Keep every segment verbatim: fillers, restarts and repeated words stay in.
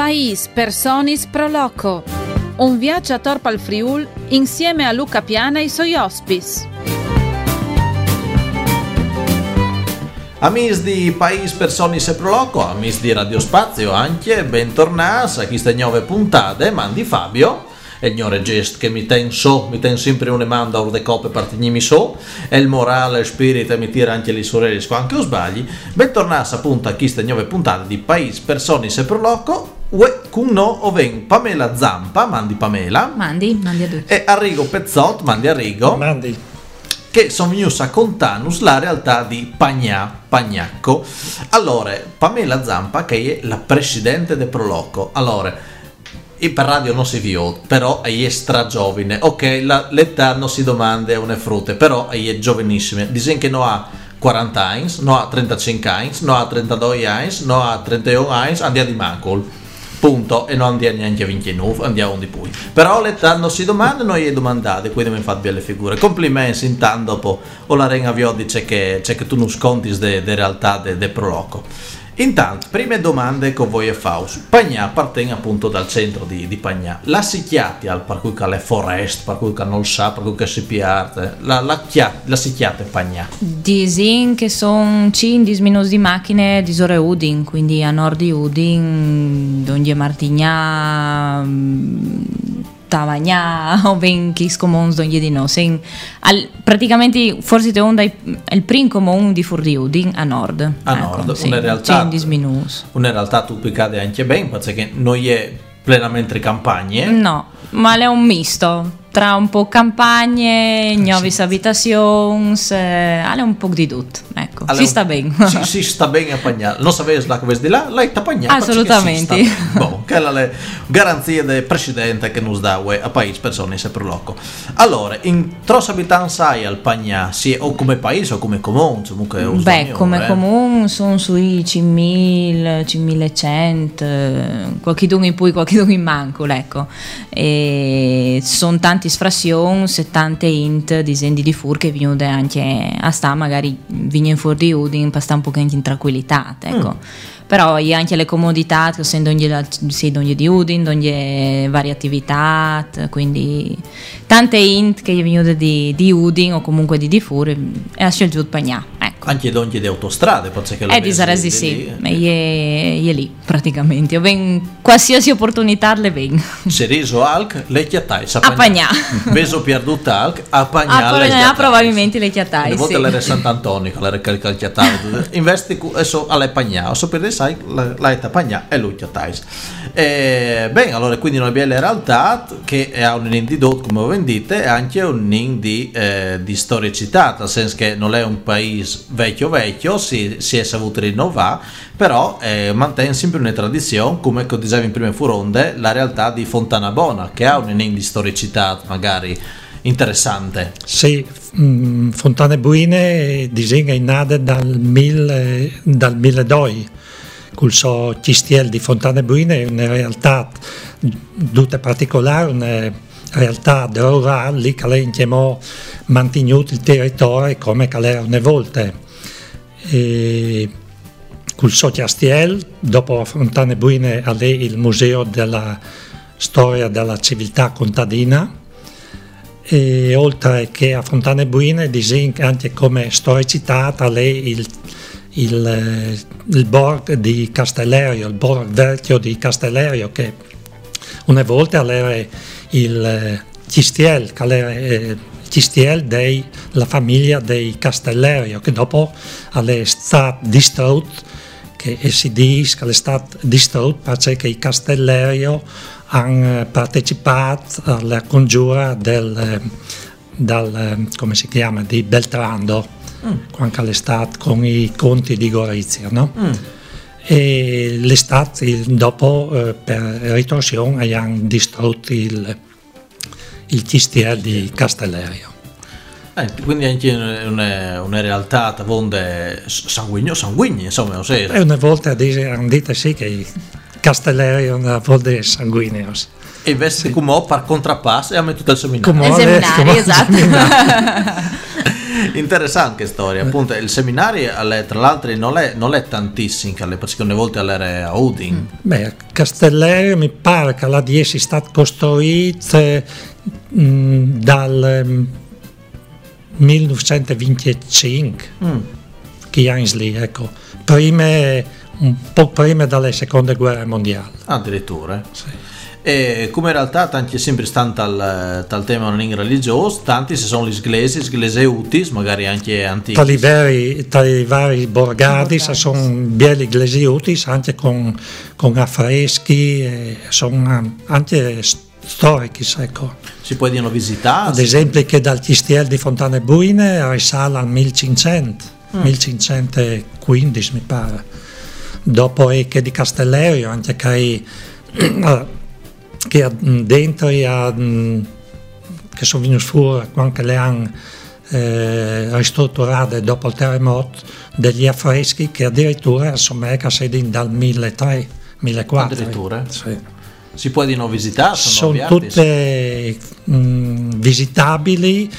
País Personis Pro Loco. Un viaggio a Torpa al Friul insieme a Luca Piana e i suoi ospiti. Amici di País Personis e Pro Loco, amici di Radio Spazio anche, bentornati a queste nuove puntate, mandi Fabio. E il mio regist che mi ten so, mi ten sempre una mano da de coppe partigni so, e il morale, il spirito mi tira anche le sorelle anche o sbagli. Bentornati appunto a queste nuove puntate di País Personis e Pro Loco. Ue, con no oven Pamela Zampa, mandi Pamela. Mandi, mandi a tutti. E Arrigo Pezzot, mandi Arrigo. Mandi. Che sono venuti a contarnos la realtà di Pagnà, Pagnacco. Allora, Pamela Zampa che è la presidente del Pro Loco. Allora, e per radio non si viò, però è stra giovane. Ok, la, l'età non si domanda una frutte, però è giovanissima. Dicono che non ha quaranta anni, non ha trentacinque anni, non ha trentadue anni, non ha trentuno anni, andiamo di Mancol. Punto. E non andiamo neanche a ventinove, andiamo di più. Però l'età non si domanda, noi è domandate, quindi mi fate belle figure. Complimenti intanto dopo. O la Renga Vio dice che, c'è che tu non sconti de, de realtà del de Pro Loco. Intanto, prime domande che voi fate. Pagnà appartiene appunto dal centro di, di Pagnà. La si chiate al per cui che è forest, per cui che non sa, per cui che si piarte. La, la, la si chiate Pagnà. Disin che sono quindici minuti di macchine di Sore Udin, quindi a nord di Udin, Donge Martigna, Tavagnà o ben chi scomons donde di no. Sen, al, praticamente forse è il primo comune di Fur di Udin a nord. A ecco, nord, sì, una realtà una realtà tu picade anche bene, perché non è plenamente campagne. No, ma è un misto tra un po' campagne, nuove sì. abitazioni, eh, è un po' di tutto, ecco, allora, si sta bene. Si, si sta bene a Pagnà, non sapevi la cosa di là, lei sta Pagnà. Assolutamente. Boh, che è la garanzia del presidente che nos dà a País Personis e Pro Loco. Allora, in trossa abitanti hai al Pagnà, sì, o come paese o come comune? Comunque, beh, come eh. comune sono sui cinquemila, cinquemilacento, qualche dunque in più, qualche dunque in manco, ecco. E sono tanti sfrazioni e tante int disegni di fur che vengono anche a sta magari vengono fuori di Udin per stare un po' in tranquillità, ecco. Mm. Però hi ha anche le comodità che sono sì, di Udin, ogni varie attività, quindi tante int che vengono di, di Udin o comunque di di fur e a scelto Pagnà, ecco. Anche donde di autostrade, forse che lo Eh, di Saresi sì, ma è lì praticamente, io ben qualsiasi opportunità le vengo. Cereso Alc, le chiattai, a Pagnà. Veso perduta Alc, a Pagnà. A Pagnà probabilmente le chiattai, sì. Una volta l'era Sant'Antonio, che l'era carica il chiattai. Investi adesso alle Pagnà, o sapete sai, la età Pagnà e lui chiattai. Eh, bene, allora quindi noi abbiamo la realtà che ha un nin di dot, come voi dite, e anche un nin di, eh, di storicità, nel senso che non è un paese vecchio vecchio, si, si è saputo rinnovare, però eh, mantiene sempre una tradizione, come dicevo in prime furonde, la realtà di Fontana Bona, che ha un nin di storicità magari interessante. Sì, mh, Fontane Buine disegna in nade dal, mille, dal milleduecento. Col suo cistiel di Fontane Buine è una realtà tutta particolare, una realtà rurale che lei chiamò mantenuto il territorio come era una volta. E col suo cistiel, dopo Fontane Buine, ha lei il museo della storia della civiltà contadina. E oltre che a Fontane Buine disegna anche come storicità a lei il Il, il borgo di Castellerio, il borgo vecchio di Castellerio, che una volta era il cistiel, che era il cistiel della famiglia dei Castellerio, che dopo è stato distrutto, che si dice che è stato distrutto perché i Castellerio hanno partecipato alla congiura del, del come si chiama, di Beltrando. Mm. Quando l'estate con i conti di Gorizia, no? Mm. E l'estate dopo eh, per ritorsione hanno distrutto il, il cistiel di Castellerio. Eh, quindi anche una, una realtà vonde sanguigno sanguigni, insomma, non sei. E una volta hanno detto sì che Castellerio è una volta sanguigno. E invece sì. Come per contrappasso e a me tutto il seminario. Il seminario, esatto. Interessante storia, appunto il seminario alle, tra l'altro non è, non è tantissimo, perché una volta all'era a Udin. Beh, Castellerio mi pare che la di essi è stato costruito mh, dal mh, millenovecentoventicinque, mm. che anni lì, ecco, prima, un po' prima delle seconde guerre mondiali. Addirittura. Sì. E come in realtà tanti è sempre stanno al, al tema non religioso, tanti se sono gli inglesi, inglesi utis, magari anche antichi. Tra i vari, tra i vari borgadi sono belli inglesi utis, anche con, con affreschi, e sono anche storici, ecco. Si possono visitare? Ad esempio che dal Chistiel di Fontane Buine risale al millecinquecento, mm. millecinquecentoquindici mi pare. Dopo è che di Castellerio, anche che che dentro a, che sono venuti fuori quando le hanno eh, ristrutturate dopo il terremoto, degli affreschi che addirittura sono sediti dal milletrecento millequattrocento. Addirittura? Sì. Si possono visitare? Sono, sono tutte mh, visitabili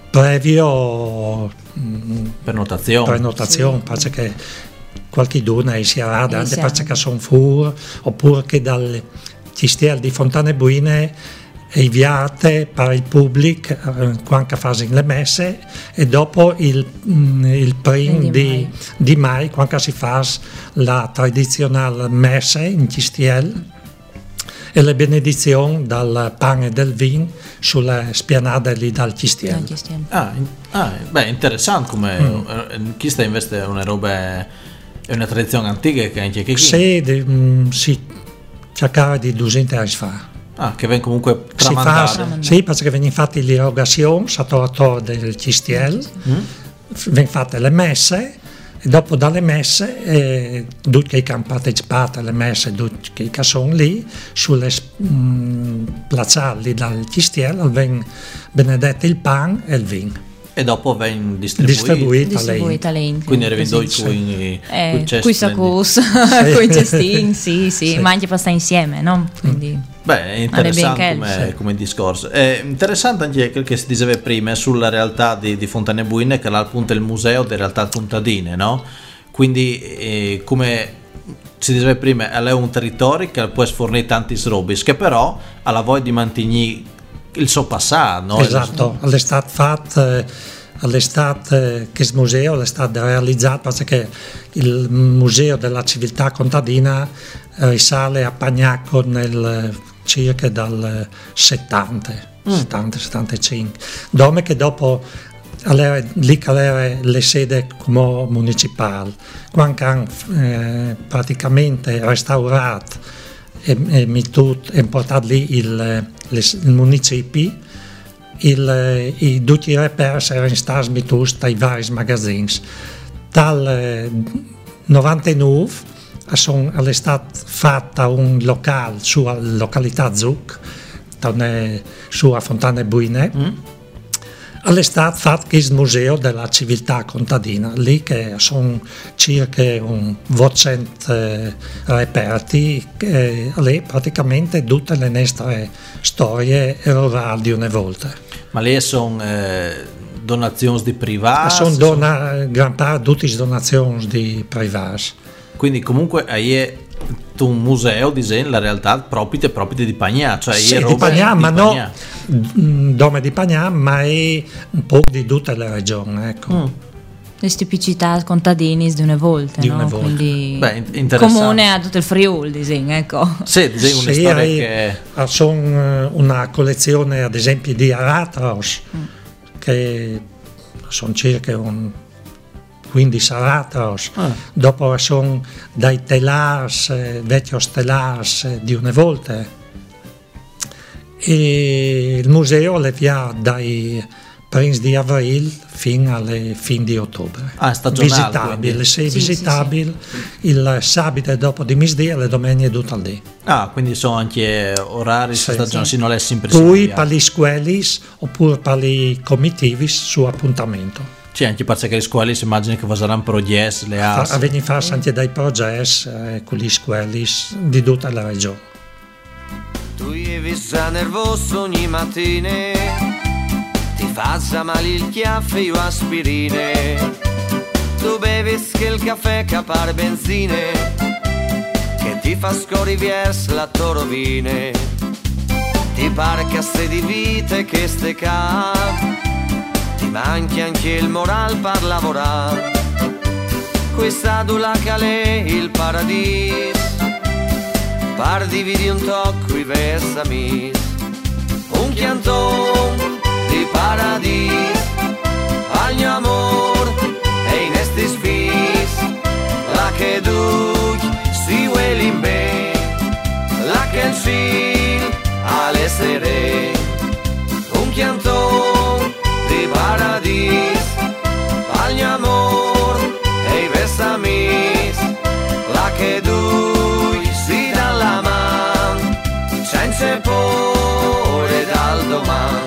previo mh, prenotazione, prenotazione sì. Perché qualche duna si arada anche perché sono fuori, oppure che dal Chistiel di Fontane Buine inviate per il pubblico eh, quando fanno le messe e dopo il, il primo di, di, di mai quando si fa la tradizionale messa in Chistiel e le benedizioni dal pane e del vino sulla spianata lì dal Chistiel. Ah, ah, beh, interessante come mm. Chistiel invece è una roba, è una tradizione antica che anche qui. Sì, di, mm, sì. Cercare di duecento anni fa. Ah, che viene comunque tramandata. Sì, perché vengono fatte le erogazioni sotto del Chistiel, mm. vengono fatte le messe e dopo dalle messe eh, tutti che hanno partecipato alle messe, tutti che sono lì sulle mm, placiali dal Chistiel vengono benedetti il pan e il vino. E dopo vengono distribuiti distribuita lì. Quindi rivendo i cui questa cosa con i cestini, sì, sì, sì, ma anche per stare insieme, no? Quindi beh, è interessante come, sì. come discorso. È interessante anche quel che si diceva prima sulla realtà di, di Fontane Buine, che là appunto è il museo delle realtà contadine, no? Quindi eh, come si diceva prima, è un territorio che può fornire tanti robis, che però ha la voglia di mantenere il suo passato, no? Esatto, all'estate fatto, all'estate che il museo è stato realizzato perché il museo della civiltà contadina risale a Pagnacco nel circa dal settanta, mm. settanta settantacinque, dove che dopo allora, lì che era le sede come municipale, quando hanno eh, praticamente restaurato e, e mi tut, e portato lì il, le, il municipio, il, i tutti i repers erano stati smittuti dai vari magazzini. Dal novantanove è stato fatto un locale sulla località Zuc, su a Fontane Buine, mm. è stato fatto il museo della civiltà contadina, lì che sono circa un duecento eh, reperti, che lì praticamente tutte le nostre storie rurali di una volta. Ma lì sono eh, donazioni di privati? Sono dona, gran parte tutte le donazioni di privati. Quindi comunque è un museo disegna la realtà proprio proprio di Pagnà, cioè sì, è di Pagnà, di ma Pagnà. No dome di Pagnà, ma è un po' di tutta la regione, ecco. Mm. Le tipicità contadini di una volta, di no? Una volta. Quindi beh, comune a tutto il Friuli, disegna, ecco. Sì, disegna una sì, storia è, che sono una collezione ad esempio di aratros mm. che sono circa un quindici aratros, ah. dopo sono dai telars, eh, vecchios telars eh, di una volta, e il museo le via dai primi di aprile fino alle fine di ottobre. Ah, è stagionale. Visitabile, sì, sì, visitabile sì, sì. Il sabato dopo di misdì e le domeniche tutto il dì. Ah, quindi sono anche orari sì, stagionali, sì. Non è sempre poi per gli scuolis oppure per i comitivi su appuntamento. Sì, anche perché le scuole si immagina che saranno progetti, le A S. Vengono fatti anche dai progetti eh, con gli scuole di tutta la regione. Tu ievi sa nervoso ogni mattina, ti passa male il chiaffo io aspirine. Tu bevi che il caffè capar benzine, che ti fa scorri verso la tua rovine. Ti pare che ste di vite che ste ca, ti manchi anche il moral per lavorare. Questa dula calè il paradiso, par dividi un tocco i versamis. Un chianton di paradiso al mio amor e in estis fis, la che duc si huelin ben, la che il sil alle sere. Un chianton di paradis al mio amor e i versamis, la che duc si dalla man, senza pore dal domani.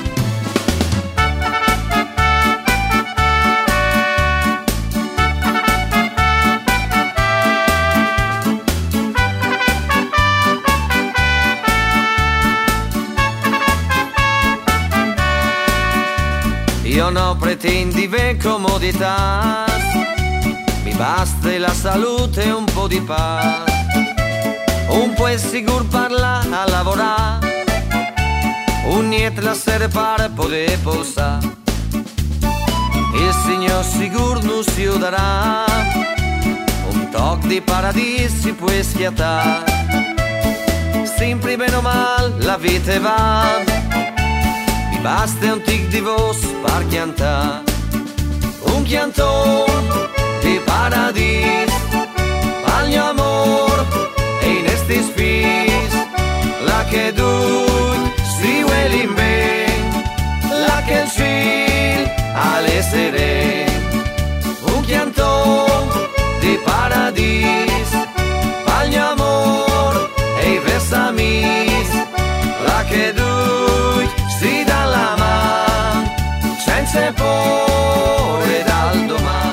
Io no pretendi ve comodità, mi basta la salute e un po' di pace. Un po' è sicuro parla a lavorare, un niente la sera pare poter posare. Il Signor sicuro non si darà, un toc di paradiso si può schiattare. Sempre bene o male la vita va, basta un tic di vos per chiantare. Un chianton di paradis al mio amor e in estis fis, la che duc si huelin ben, la che il sil alle sere. Un chianton di paradis al mio amor e i versamis, la che duc si dalla man, senza pore dal domani.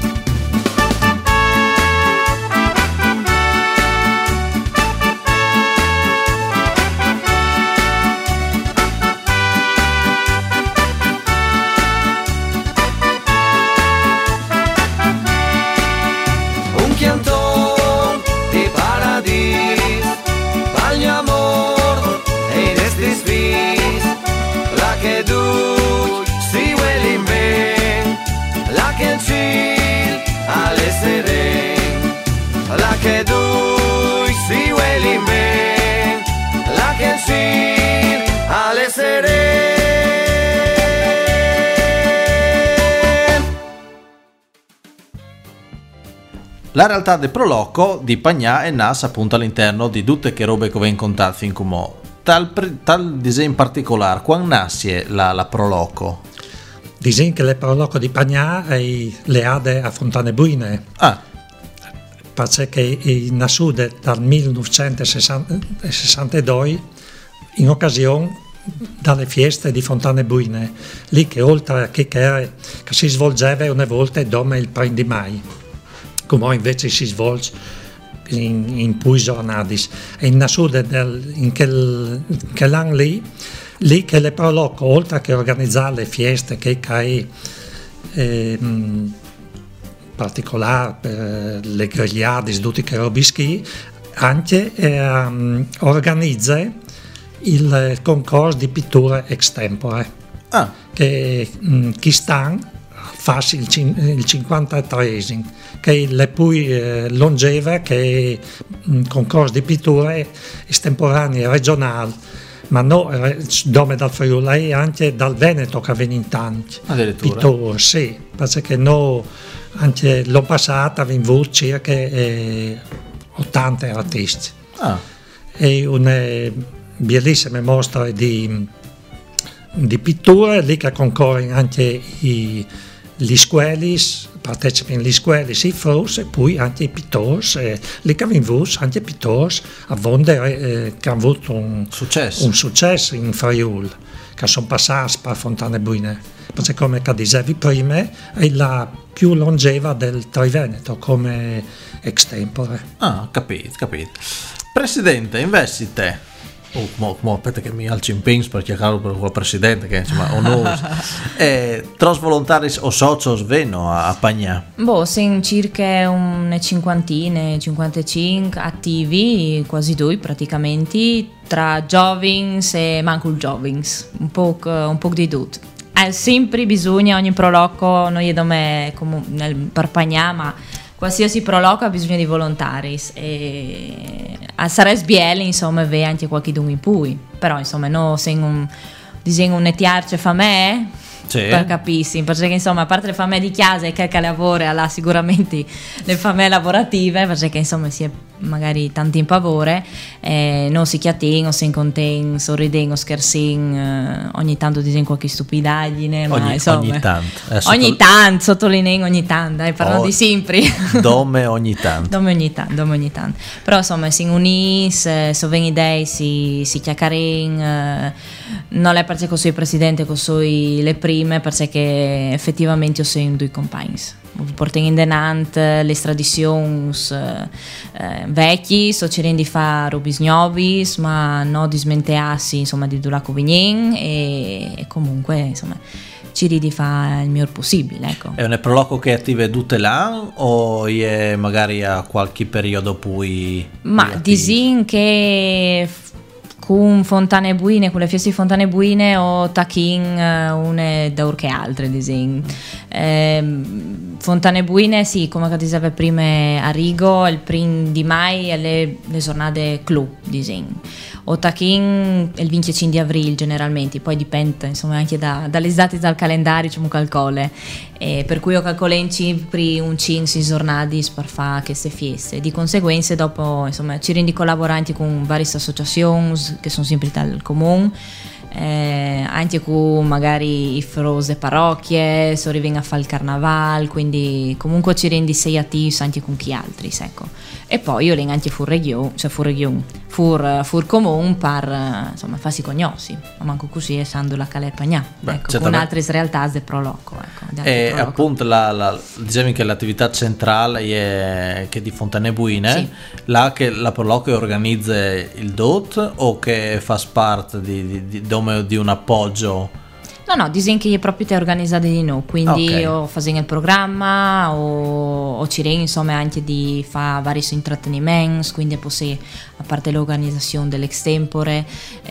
Un chianton di paradis al mio amor e in estis fis, la che duc si huelin ben, la che il sil alle seren. La che duc si huelin ben, la che il sil alle seren. La realtà del Proloco di Pagnà è nata appunto all'interno di tutte che robe che vengono contate fin come tal, tal disegno in particolare. Quando nasce la, la Proloco? Disegno che le Proloco di Pagnà è le ade a Fontane Buine. Ah. Perché è nascuta dal millenovecentosessantadue in occasione dalle feste di Fontane Buine, lì che oltre a che, che, che si svolgeva una volta dopo il primo di maggio, come invece si svolge in, in poi giornate. È nascuta in quel, quell'anno lì, lì che le Proloco, oltre che organizzare le feste che è eh, particolare per le grigliade, tutti che robischi, anche eh, organizza il concorso di pittura extempore, ah. che mh, chi sta fa il, il cinquantatreesimo, che è la più eh, longeva, che è un concorso di pittura estemporanea regionale, ma no, dome dal Friuli e anche dal Veneto che viene in tanti pittori, sì, perché no, anche l'anno passato abbiamo avuto circa eh, ottanta artisti. Ah. È una bellissima mostra di, di pittura, lì che concorrono anche i gli scuoli, partecipano gli scuoli, i fros e poi anche i pittori, eh, lì che abbiamo avuto anche i pittori a Vondere eh, che hanno avuto un successo. un successo in Friuli, che sono passati per Fontane Buine, perché come dicevi prima è la più longeva del Triveneto come extempore. Ah, capito, capito. Presidente, invece te, Oh, mo, mo, aspetta che mi alzi in pins per chiacchierare per il presidente che insomma onus. eh, Tros volontaris o socios veno a, a Pagnà? Boh, sono circa un cinquantina, cinquantacinque attivi, quasi due praticamente, tra giovins e manco il giovins, un po', un po' di tutto. Eh, sempre bisogna, ogni proloco, noi da me come nel per Pagnà, ma qualsiasi proloco ha bisogno di volontari e a Sares Biele insomma ve anche qualche dunque in pui, però insomma no se un disegno un etiarce fa me sì. Per capirsi, perché insomma a parte le famiglie di casa e che lavora là sicuramente le famiglie lavorative, perché insomma si è magari tanti in pavore, eh, non si chiatin o si inconten, sorriden, schersin, eh, ogni tanto disegno qualche stupidaggine, ma ogni, insomma ogni tanto eh, ogni sotto... tanto sottolineo ogni tanto, dai, parlando oh, di sempre dome ogni tanto dome ogni tanto dome ogni tanto però insomma si unis, so veni idee si, si chiacchierin, eh, non è perché sono il presidente che sono le prime, perché effettivamente io sono due compagni portano in denant le tradizioni eh, vecchi, so cercando di fare robis nobis, ma non dismentearsi insomma di Dulaco Vignin e, e comunque insomma ci di fare il miglior possibile, ecco. È un proloco che attive tutte l'anno o è magari a qualche periodo poi ma disin che con Fontane Buine, con le feste di Fontane Buine o Tachin une da urche altre disin. Eh, Fontane Buine sì, come che diceva prima a Rigo, il primo di mai alle le giornate clou disin. O Tachin il venticinque di aprile generalmente, poi dipende insomma anche da, dalle date dal calendario c'è un calcolo, eh, per cui io calcolo in cipri un cinque giornate per fare queste feste. Di conseguenza dopo insomma ci rendi collaboranti con varie associazioni che sono sempre dal comune, eh, anche con magari i frose parrocchie, so rivenga a fare il carnaval, quindi comunque ci rendi sei attivi anche con chi altri, ecco. E poi io le anche fur regione, cioè fur regione, fur, fur comune per insomma farsi cognosci, ma manco così essendo la Calè Pagnà, ecco, con altre realtà del proloco, ecco. E proloco. Appunto la, la, diciamo che l'attività centrale è che di Fontane Buine, sì. Là che la proloco organizza il D O T o che fa parte di, di, di, di un appoggio? No, no, disegno che è proprio te organizzate di noi, quindi okay. O facendo il programma o, o ci rende insomma anche di fare vari intrattenimenti, quindi poi a parte l'organizzazione dell'extempore,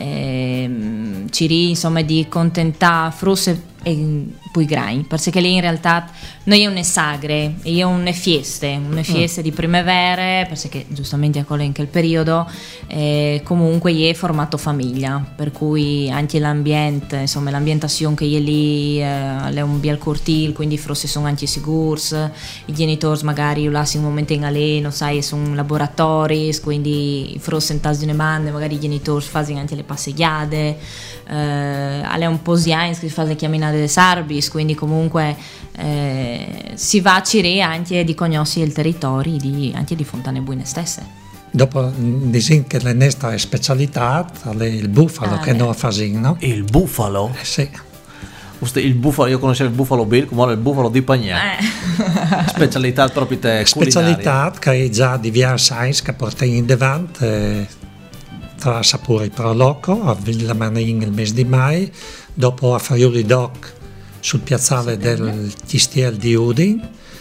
ehm, ci rende insomma di contentare frusse e poi grain, perché lì in realtà noi è une sagre e io une fieste, une fieste mm. di primavera, perché giustamente a quello in quel periodo eh, comunque è formato famiglia, per cui anche l'ambiente, insomma l'ambientazione che è lì eh, è un bel cortile, quindi forse sono anche sicuri, i genitori magari lasciano un momento in aleno, sai, sono laboratori, quindi forse in tasso di bande magari i genitori fanno anche le passeggiate, eh, è un po' di anni che si fanno chiamare delle sarbis, quindi comunque eh, si va a Cire anche di conoscere il territorio di, anche di Fontane Buine stesse. Dopo dicono che la nostra specialità è il bufalo, ah, che noi facciamo, no? Il bufalo? Eh, sì. Il bufalo, io conoscevo il bufalo Bill come il bufalo di Pagnà. Eh. Specialità proprio te specialità che è già diversi anni che portano in davanti eh, tra Sapore Proloco a Villa Manin il mese di mai, dopo a Friuli Doc sul piazzale del Chistiel di Udin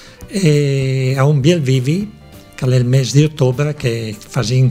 e a un Biel Vivi che è il mese di ottobre che facciamo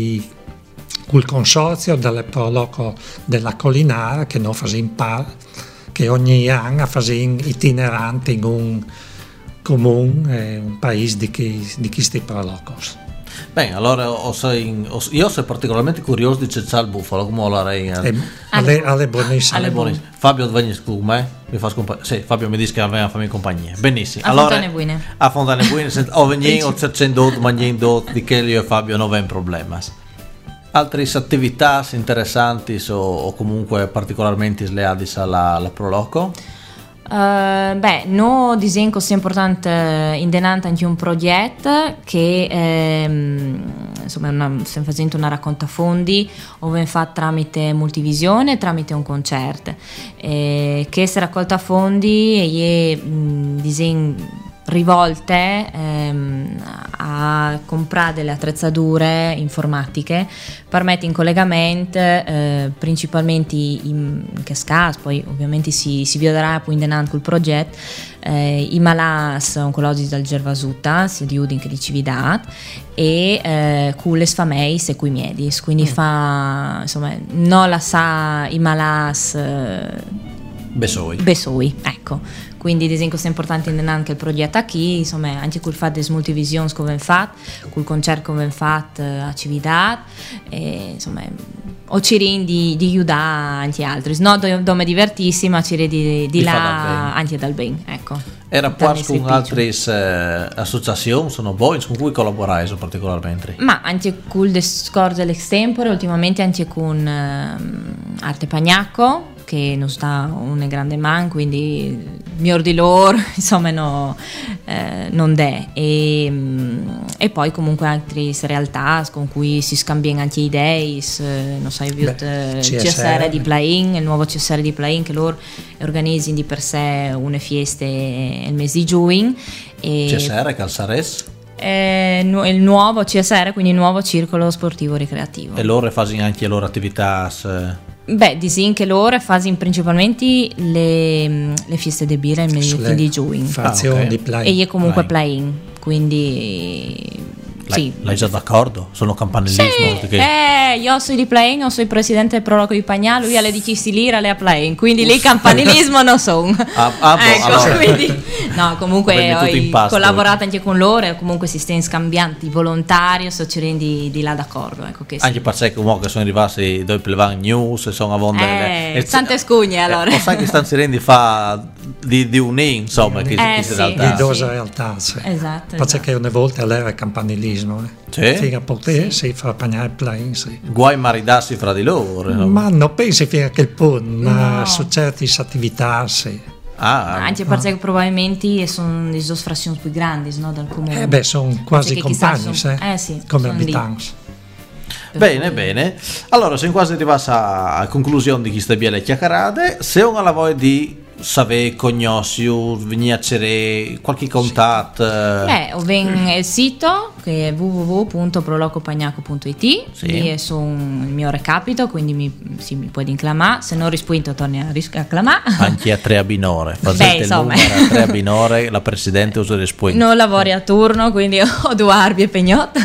col consorzio del Proloco della Collinara che noi facciamo parte, che ogni anno facciamo itinerante in un comune, eh, un paese di, chi, di questi Prolocos. Bene, allora io sono particolarmente curioso di cercare il bufalo, come lo rei. Alle, alle buonissime. buonissime. Fabio Dvagnis Clume, mi fa compagnia. Sì, Fabio mi dice che aveva fammi compagnia. Benissimo. A allora, Fontane Buine. A Fontane Buine, o venien o cercando ma niente di che io e Fabio non abbiamo problemi. Altre attività interessanti o, o comunque particolarmente sleali alla, alla Proloco? Uh, beh, noi disegno sia importante in denanta anche un progetto che ehm, insomma una, stiamo facendo una raccolta fondi dove fa tramite multivisione tramite un concerto eh, che si raccolta fondi e disegno rivolte ehm, a comprare delle attrezzature informatiche per mettere in collegamento eh, principalmente in questo caso, poi ovviamente si, si vedrà poi in denaro col progetto, eh, i malati oncologici del Gervasuta, sia di Udin che di Cividad, e eh, con le famiglie e con i medici, quindi mm. fa, insomma, non la sa i malati eh, Besoi. Besoi, ecco. Quindi ad esempio è importante anche il progetto qui, insomma, anche col fatto delle multivisioni che abbiamo fatto, col concerto che abbiamo fatto a Cividad, e, insomma, ho cercato di, di aiutare anche altri, no dove divertirsi, ma cercato di, di, di là anche dal bene, ecco. Era poi con altre eh, associazioni, sono voi con cui collaborai particolarmente? Ma anche con il discorso dell'extempore, ultimamente anche con eh, Arte Pagnacco, che non sta un grande man, quindi miglior di loro, insomma, no, eh, non è. E, e poi comunque altre realtà con cui si scambiano anche idee, non so, il C S R di Plain, il nuovo C S R di Plain, che loro organizzano di per sé una fieste il mese di giugno. C S R, Calzares? È il nuovo C S R, quindi il nuovo circolo sportivo ricreativo. E loro fanno anche le loro attività? Se... Beh, disin che loro fanno principalmente le, le feste di birra il mese di giugno. Ah, okay. E è comunque play-in, quindi Sì. Lei già d'accordo? Sono campanellismo? Sì, che... eh, io sono di Plain, io sono il presidente del Proloco di Pagnà, lui alle dieci lira, lei a Plain, quindi lì campanellismo non sono. Ah, ah, boh, ecco, allora. quindi, no, comunque ho collaborato anche con loro e comunque si stanno scambiando i volontari, sto cercando di, di là d'accordo. Ecco, che sì. Anche perché comunque sono arrivati due Plevan News, sono a Vonda. Eh, tante scugne allora. Eh, sai che stanno cercando fa di, di unire, insomma, che, eh, che sì. realtà. Di due realtà, sì. Esatto. Perché esatto. che una volta era campanellismo, eh. Sì. Fino a poter sì. si fa pagnare Plain, sì. Guai maridarsi fra di loro. No? Ma non pensi fino a quel punto, ma No. su certe attività, sì. Ah, Anche perché probabilmente sono le frazioni più grandi, no, dal comune. Eh beh, sono quasi Perché chissà, compagni, sono- eh, eh sì, come sono lì. abitanti. bene, bene. Allora, siamo quasi arrivati a conclusione di queste bielle chiacchierate. Se uno la voglia di sapere, conoscere, venire a cercare qualche contatto. Beh, o ven il sito che è w w w punto prolocopagnaco punto i t, Sì. lì è su un- il mio recapito, quindi mi, sì, mi puoi inclamare, se non rispondo torni a ris- a clamare. Anche a tre abinore. Beh, Fate il insomma. numero a tre abinore, la presidente usa rispondi. Non lavori a turno, quindi ho due arbi e pegnotta.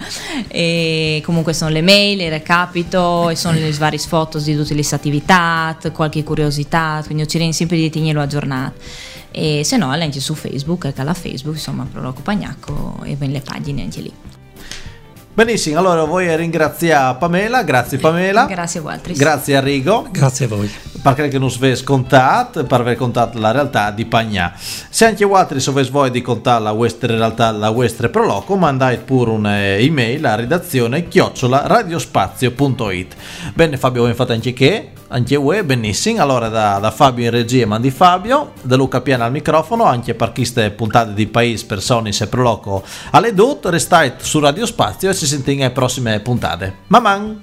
E comunque sono le mail, il recapito, e sono le varie foto di tutte le attività, qualche curiosità, quindi io cerco sempre di tenerlo aggiornato. E se no, anche su Facebook, che alla Facebook, insomma, Proloco Pagnacco, e ven le pagine anche lì. Benissimo, allora voglio ringraziare Pamela, grazie Pamela. Grazie a voi altri. Grazie a Rigo. Grazie a voi. Perché che non si vede scontato, per aver contato la realtà di Pagnà. Se anche voi altri se voi di contare la vostra realtà, la vostra proloco, mandate pure un'email a redazione chiocciola radiospazio punto it. Bene Fabio, voi fate anche che? Anche voi, benissimo. Allora da, da Fabio in regia mandi Fabio, da Luca Piana al microfono, anche per queste puntate di País, Persone e Proloco alle dot, restate su Radio Spazio e ci sentiamo alle prossime puntate. Maman!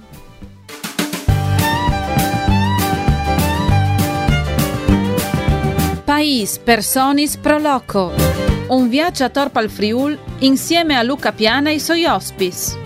País, Personis, Proloco. Un viaggio a Torpa al Friul insieme a Luca Piana e i suoi ospiti.